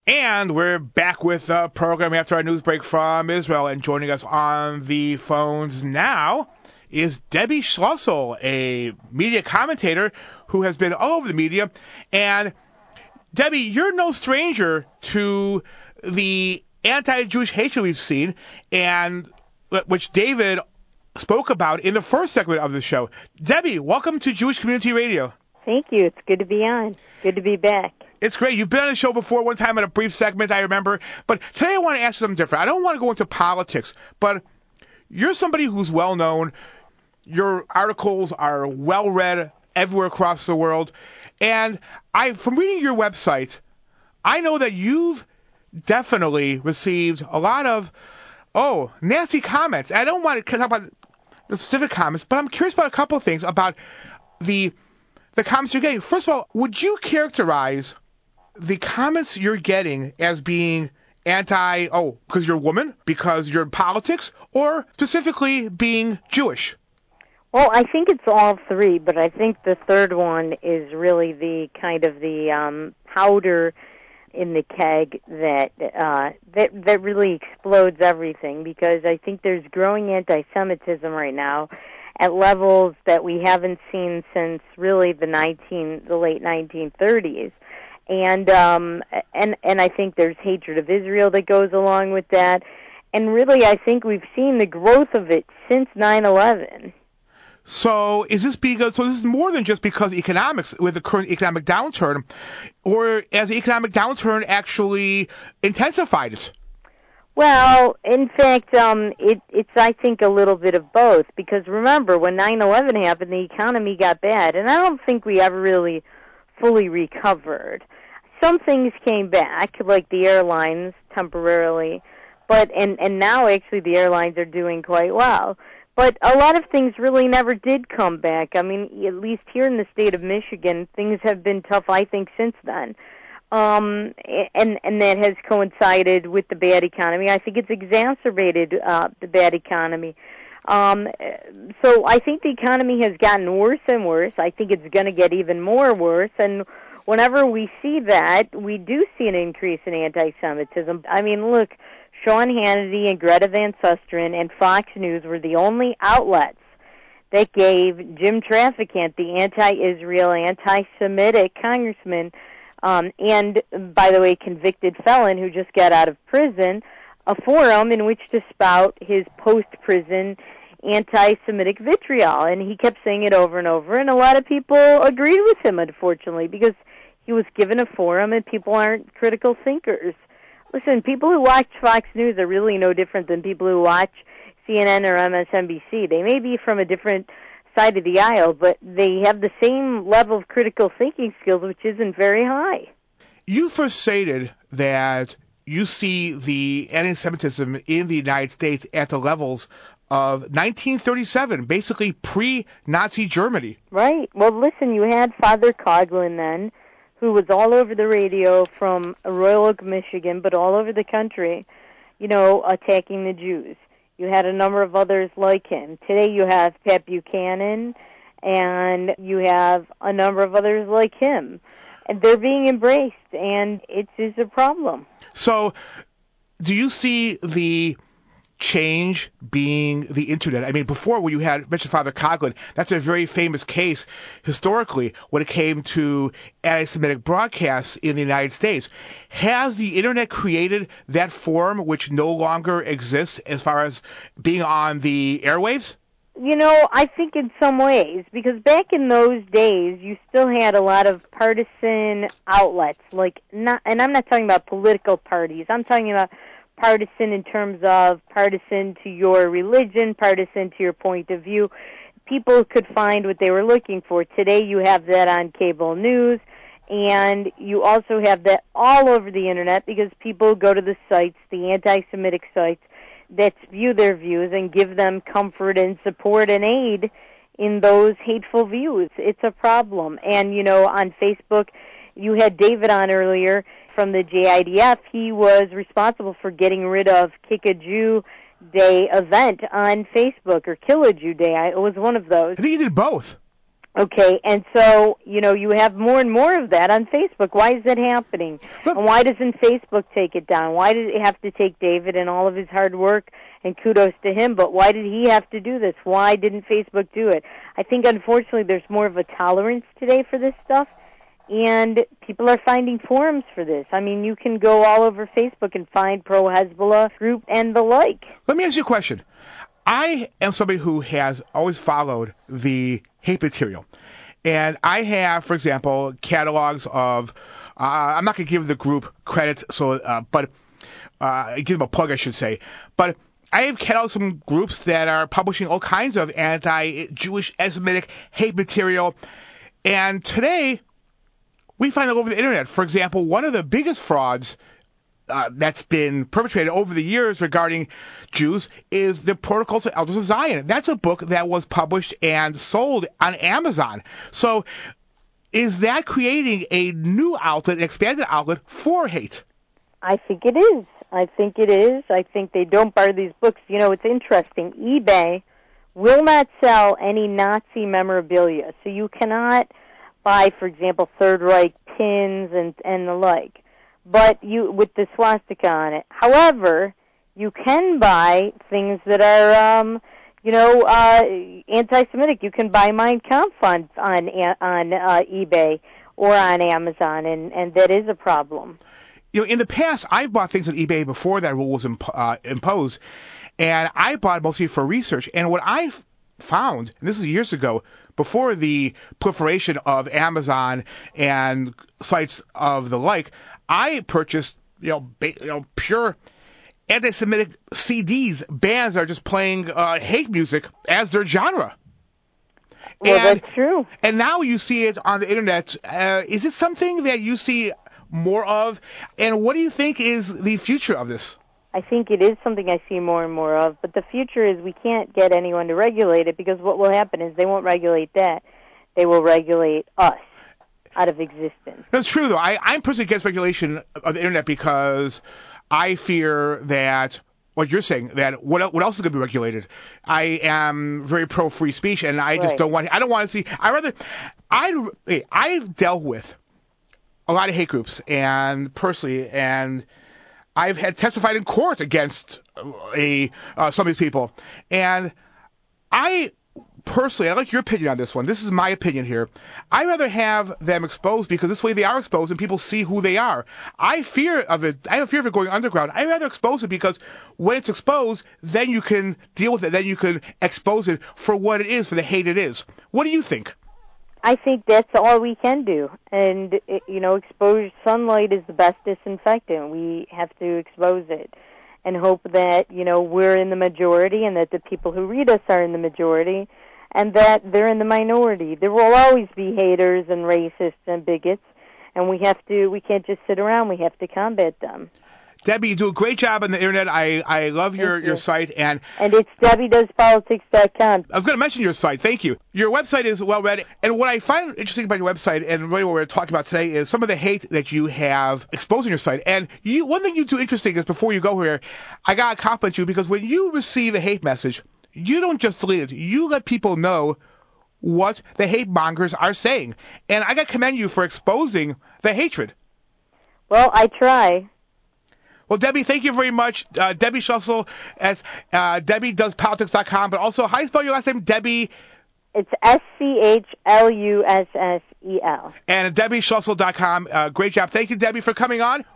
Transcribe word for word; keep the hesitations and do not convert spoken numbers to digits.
And we're back with the program after our news break from Israel. And joining us on the phones now is Debbie Schlussel, a media commentator who has been all over the media. And Debbie, you're no stranger to the anti-Jewish hatred we've seen, and which David spoke about in the first segment of the show. Debbie, welcome to Jewish Community Radio. Thank you. It's good to be on. Good to be back. It's great. You've been on the show before one time in a brief segment, I remember. But today I want to ask something different. I don't want to go into politics, but you're somebody who's well-known. Your articles are well-read everywhere across the world. And I, from reading your website, I know that you've definitely received a lot of, oh, nasty comments. I don't want to talk about the specific comments, but I'm curious about a couple of things about the the comments you're getting. First of all, would you characterize the comments you're getting as being anti, oh, because you're a woman, because you're in politics, or specifically being Jewish? Well, I think it's all three, but I think the third one is really the kind of the um, powder in the keg that uh, that that really explodes everything, because I think there's growing anti-Semitism right now at levels that we haven't seen since really the nineteen the late nineteen thirties. And um, and and I think there's hatred of Israel that goes along with that. And really, I think we've seen the growth of it since nine eleven. So is this because, so this is more than just because of economics with the current economic downturn, or as the economic downturn actually intensified it? Well, in fact, um, it, it's, I think, a little bit of both, because remember, when nine eleven happened, the economy got bad, and I don't think we ever really fully recovered. Some things came back, like the airlines temporarily, but and, and now actually the airlines are doing quite well. But a lot of things really never did come back. I mean, at least here in the state of Michigan, things have been tough, I think, since then. Um, and, and that has coincided with the bad economy. I think it's exacerbated uh, the bad economy. Um, so I think the economy has gotten worse and worse. I think it's going to get even more worse. And whenever we see that, we do see an increase in anti-Semitism. I mean, look, Sean Hannity and Greta Van Susteren and Fox News were the only outlets that gave Jim Traficant, the anti-Israel, anti-Semitic congressman, um, and, by the way, convicted felon who just got out of prison, a forum in which to spout his post-prison anti-Semitic vitriol. And he kept saying it over and over, and a lot of people agreed with him, unfortunately, because he was given a forum and people aren't critical thinkers. Listen, people who watch Fox News are really no different than people who watch C N N or M S N B C. They may be from a different side of the aisle, but they have the same level of critical thinking skills, which isn't very high. You first stated that you see the anti-Semitism in the United States at the levels of nineteen thirty-seven, basically pre-Nazi Germany. Right. Well, listen, you had Father Coughlin then, who was all over the radio from Royal Oak, Michigan, but all over the country, you know, attacking the Jews. You had a number of others like him. Today you have Pat Buchanan, and you have a number of others like him. And they're being embraced, and it is a problem. So do you see the change being the internet? I mean, before when you had mentioned Father Coughlin, that's a very famous case historically when it came to anti-Semitic broadcasts in the United States. Has the internet created that form which no longer exists as far as being on the airwaves? You know, I think in some ways, because back in those days, you still had a lot of partisan outlets, like not, and I'm not talking about political parties. I'm talking about partisan in terms of partisan to your religion, partisan to your point of view. People could find what they were looking for. Today you have that on cable news, and you also have that all over the internet because people go to the sites, the anti-Semitic sites, that view their views and give them comfort and support and aid in those hateful views. It's a problem. And, you know, on Facebook, you had David on earlier from the J I D F. He was responsible for getting rid of Kick a Jew Day event on Facebook, or Kill a Jew Day. It was one of those. I think he did both. Okay, and so, you know, you have more and more of that on Facebook. Why is that happening? Look, And why doesn't Facebook take it down? Why did it have to take David and all of his hard work, and kudos to him, but why did he have to do this? Why didn't Facebook do it? I think, unfortunately, there's more of a tolerance today for this stuff, and people are finding forums for this. I mean, you can go all over Facebook and find pro-Hezbollah group and the like. Let me ask you a question. I am somebody who has always followed the hate material. And I have, for example, catalogs of, uh, I'm not going to give the group credit, so, uh, but uh, give them a plug, I should say. But I have catalogs from groups that are publishing all kinds of anti-Jewish, anti-Semitic hate material. And today, we find it over the internet. For example, one of the biggest frauds Uh, that's been perpetrated over the years regarding Jews is the Protocols of Elders of Zion. That's a book that was published and sold on Amazon. So is that creating a new outlet, an expanded outlet for hate? I think it is. I think it is. I think they don't buy these books. You know, it's interesting. eBay will not sell any Nazi memorabilia. So you cannot buy, for example, Third Reich pins and, and the like. But you, with the swastika on it. However, you can buy things that are, um, you know, uh, anti-Semitic. You can buy Mein Kampf on on, on uh, eBay or on Amazon, and, and that is a problem. You know, in the past, I've bought things on eBay before that rule was imp- uh, imposed, and I bought mostly for research. And what I found, and this is years ago, before the proliferation of Amazon and sites of the like, I purchased, you know, ba- you know pure anti-Semitic C Ds. Bands are just playing uh, hate music as their genre. Well, and, that's true. And now you see it on the internet. Uh, is it something that you see more of? And what do you think is the future of this? I think it is something I see more and more of, but the future is we can't get anyone to regulate it, because what will happen is they won't regulate that. They will regulate us out of existence. That's true, though. I, I'm personally against regulation of the internet because I fear that what you're saying, that what, what else is going to be regulated? I am very pro free speech, and I just Right. don't want. I don't want to see. I rather. I I've dealt with a lot of hate groups, and personally, and I've had testified in court against a uh, some of these people, and I. Personally, I like your opinion on this one. This is my opinion here. I'd rather have them exposed, because this way they are exposed and people see who they are. I fear of it. I have a fear of it going underground. I'd rather expose it, because when it's exposed, then you can deal with it. Then you can expose it for what it is, for the hate it is. What do you think? I think that's all we can do. And, you know, exposed sunlight is the best disinfectant. We have to expose it and hope that, you know, we're in the majority and that the people who read us are in the majority, and that they're in the minority. There will always be haters and racists and bigots, and we have to, we can't just sit around. We have to combat them. Debbie, you do a great job on the internet. I, I love your, you. your site. And and it's Debbie Does Politics dot com. I was going to mention your site. Thank you. Your website is well read. And what I find interesting about your website, and really what we're talking about today, is some of the hate that you have exposed on your site. And you, one thing you do interesting is, before you go here, I got to compliment you, because when you receive a hate message, you don't just delete it. You let people know what the hate mongers are saying. And I got to commend you for exposing the hatred. Well, I try. Well, Debbie, thank you very much. Uh, Debbie Schlussel, as uh, Debbie Does Politics dot com, but also, how do you spell your last name? Debbie? It's S C H L U S S E L. And Debbie Schlussel dot com. Uh, great job. Thank you, Debbie, for coming on.